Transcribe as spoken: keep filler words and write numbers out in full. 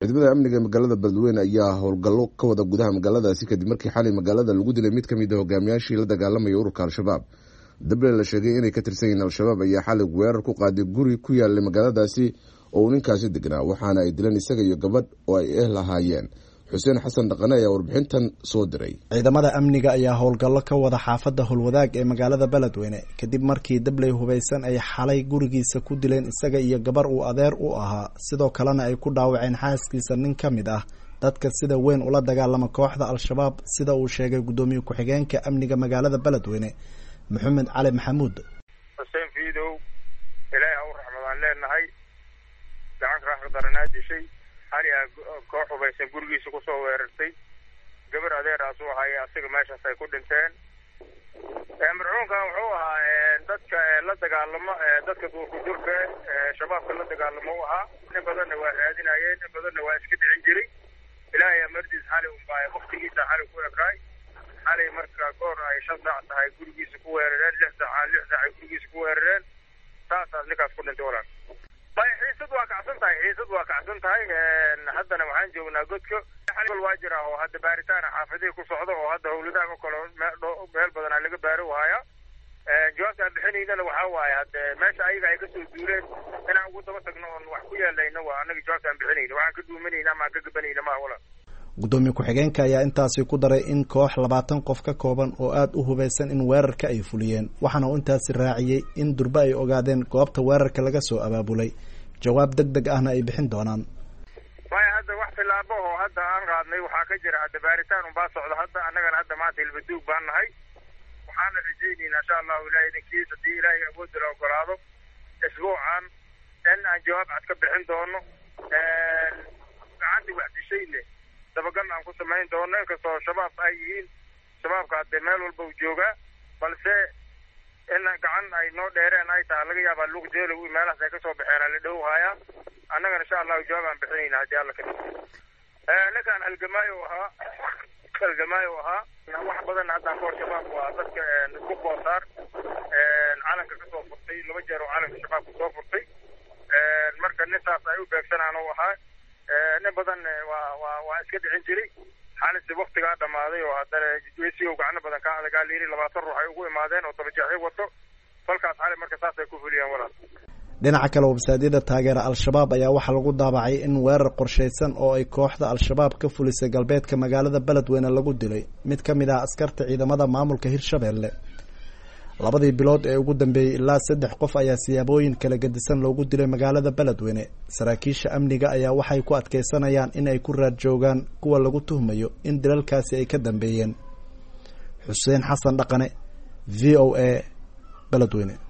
ciidamada amniga magaalada Beledweyne ayaa howlgallo ka wada gudaha magaaladaasi kadib markii xalay magaalada lagu dilay mid kamid ah hogaamiyaashii la dagaalamay ururka Al-Shabaab. Dabley la sheegay inay ka tirsan yihiin Al-Shabaab ayaa xalay weerar ku qaaday guri ku yaala magaaladaasi oo ninkaasi deganaa, waxaana ay dileen isaga iyo gabadh oo ay eh lahaayeen. Xuseen Xasan Dhaqane ayaa warbixintan soo diray. Ciidamada amniga ayaa howlgallo ka wada xaafadda Hulwadaag ee magaalada Beledweyne kadib markii dabley hubeysan ay xalay gurigiisa ku dileen isaga iyo gabar uu adeer u ahaa, sidoo kalena ay ku dhaawaceen xaaskiisa nin ka mid ah dadka sida weyn ula dagaalama kooxda Al-Shabaab, sida uu sheegay gudoomiye ku-xigeenka amniga magaalada Beledweyne Maxamed Cali Maxamuud. Xuseen Fiidow Ilaahay u raxmadaan leenahay gacan raaxo daranaad shay hari koox hubeysan gurigiisa ku soo weerartay gabar adeer asu ahay asaga meeshaas ay ku dhinteen. ee marxuunka wuxuu ahaa dadka la dagaalamo dadka duurku durka shabaabka la dagaalamo ahaa in badan waa raadinayeen in badan waa iska dhicin jiray. Ilaahay amardiis xalay un baa waqtigiisa xalay ku ekay xalay marka goor ay shan saac tahay gurigiisa ku weerareen lix saac lix saac gurigiisa ku weerareen taas ninkaas ku dhintay walaal. xiisad waa kacsan tahay xiisad waa kacsan tahay haddana waxaan joognaa godka xalay waa jira oo hadda baaritaan xaafadii ku socdo oo hadda howladaha kale meel badan laga baaro waaya. jawaabta bixinaynana waxa waaye hadda meesha ayaga ay ka soo duuleen inaan ugu daba tagno oo wax ku yeelayna waa anaga jawaabta bixinayna waxaan ka duumanayna ama ka gabanayna ma walaal. Gudoomiye ku-xigeenka ayaa intaasi ku daray in koox labaatan qof ka kooban oo aad u hubeysan in weerarka ay fuliyeen, waxaana uu intaasi raaciyay in durba ay ogaadeen goobta weerarka laga soo abaabulay, jawaab degdeg ahna ay bixin doonaan. way hadda wax tilaabo oo hadda aan qaadnay waxa ka jira hadda baaritaan u baa socdo hadda anagana hadda maanta ilbaduug baan nahay waxaan rajaynaynaa insha Allah Ilaahay dinkiisa hadii Ilaahay awood u ogolaado isbuucan in aan jawaab cad ka bixin doono ee gacantii wax dishayle dabagal aan ku sameyn doono inkastoo shabaab ay yihiin shabaabka hadda meel walba u jooga balse in gacan ay noo dheereen ay tahay laga yaabaa luuq jeelo uu meelahaas ay ka soo baxeen la dhow haya annagana insha Allah jawaab aan bixinayna hadii alla ka dhigo. ee ninkan halgamaayo ahaa halgamaayo ahaa wax badan hadda koox shabaab waa dadka isku qoosaar ee calanka ka soo furtay laba jeer oo calanka shabaab ku soo furtay ee marka nintaas ay u beegsanaan oo ahaa ee nin badan waa waa waa iska dhicin jiray xaaladii waqtiga dhamaaday oo hadda weesiyo gacno badan ka adaga liiri labaatan ruux ay ugu imaadeen oo tabajaxay wato falkaas xalay marka saas ay ku fuliyeen walaal. Dhinaca kale website-yada taageera Al-Shabaab ayaa waxa lagu daabacay in weerar qorsheysan oo ay kooxda Al-Shabaab ka fulisay galbeedka magaalada Beledweyne lagu dilay mid ka mid ah askarta ciidamada maamulka Hirshabeelle. labadii bilood ee ugu dambeeyay ilaa saddex qof ayaa siyaabooyin kala gedisan loogu dilay magaalada Beledweyne. Saraakiisha amniga ayaa waxay ku adkeysanayaan in ay ku raad joogaan kuwa lagu tuhmayo in dilalkaasi ay ka dambeeyeen. Xuseen Xasan Dhaqane, V O A, Beledweyne.